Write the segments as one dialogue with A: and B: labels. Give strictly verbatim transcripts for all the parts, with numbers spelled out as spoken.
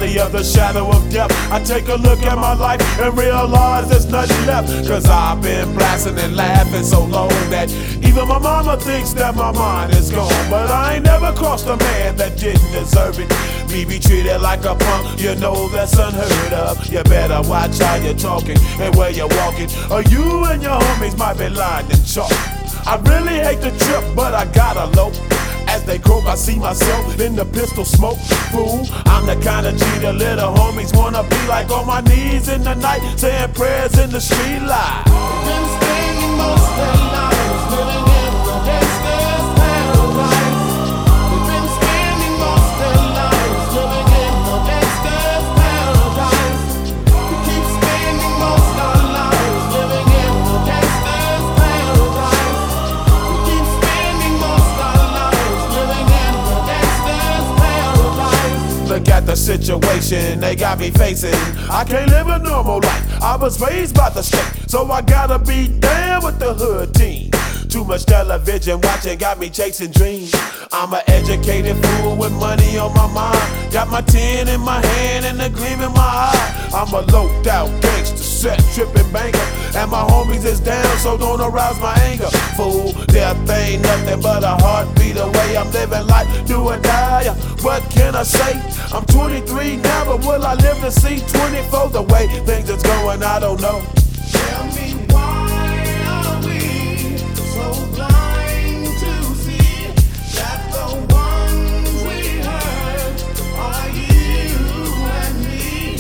A: valley of the shadow of death, I take a look at my life and realize there's nothing left. Cause I've been blasting and laughing so long that even my mama thinks that my mind is gone. But I ain't never crossed a man that didn't deserve it. Me be treated like a punk, you know that's unheard of. You better watch how you're talking and where you're walking, or you and your homies might be lying in chalk. I really hate the trip, but I gotta low. As they croak, I see myself in the pistol smoke. Fool, I'm the kind of G the little homies wanna be like, on my knees in the night, saying prayers in the street light.
B: Been spending most of their lives living in the gangster's paradise. We've been spending most of their lives living in the gangster's paradise. We keep spending most of our lives living in the gangster's paradise. We keep spending most of our lives living in the gangster's paradise.
A: Look at the situation they got me facing. I can't live a normal life. I was raised by the state, so I gotta be down with the hood team. Too much television watching got me chasing dreams. I'm an educated fool with money on my mind. Got my tin in my hand and a gleam in my eye. I'm a loped out gangster, set tripping banker, and my homies is down, so don't arouse my anger. Fool, death ain't nothing but a heartbeat away. I'm living life, do or die. What can I say? I'm twenty-three now, but will I live to see twenty-four? The way things is going, I don't know.
B: Tell me, why are we so blind to see that the ones we hurt are you and me?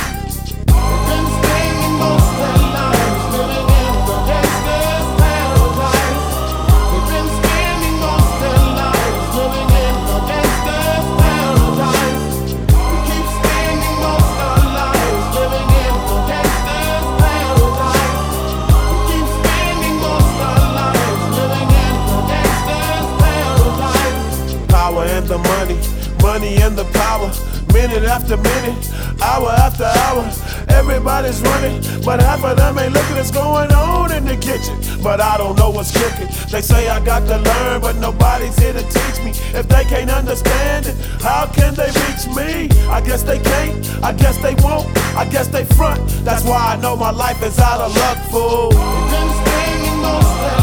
B: We've been spending most of our lives living in the gangster's paradise. We've been spending most of our lives living in the gangster's paradise. We keep spending most of our lives living in the gangster's paradise. We keep spending most of our lives living in the gangster's paradise.
A: Power and the money, money and the power. Minute after minute, hour after hour, everybody's running, but half of them ain't looking what's going on in the kitchen. But I don't know what's cooking. They say I got to learn, but nobody's here to teach me. If they can't understand it, how can they reach me? I guess they can't, I guess they won't, I guess they front. That's why I know my life is out of luck, fool.
B: We've been spending most of